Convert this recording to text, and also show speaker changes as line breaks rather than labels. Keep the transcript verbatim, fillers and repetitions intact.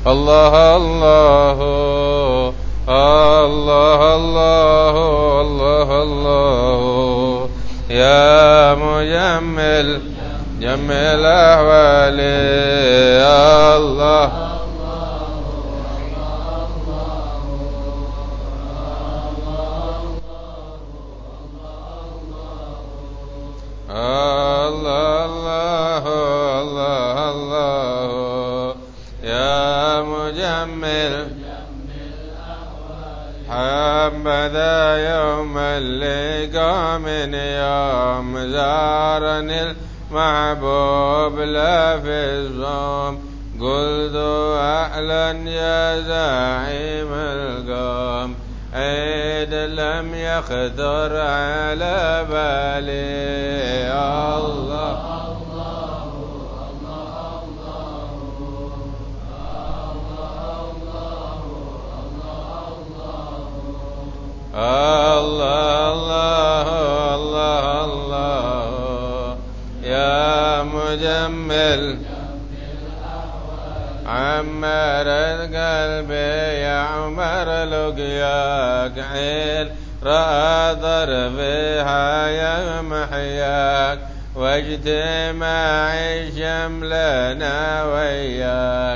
الله الله الله الله الله الله يا مجمل جمل أحوالي الله الله الله الله الله يا مجمل حبذا يوم اللقاء من يوم زارني المحبوب لا في الصوم قلت أهلا يا زعيم القوم عيد لم يخطر على بالي الله الله الله الله الله يا مجمل عمر القلب يا عمر لقياك عين رأى ضربها يا محياك واجتماع شملنا وياك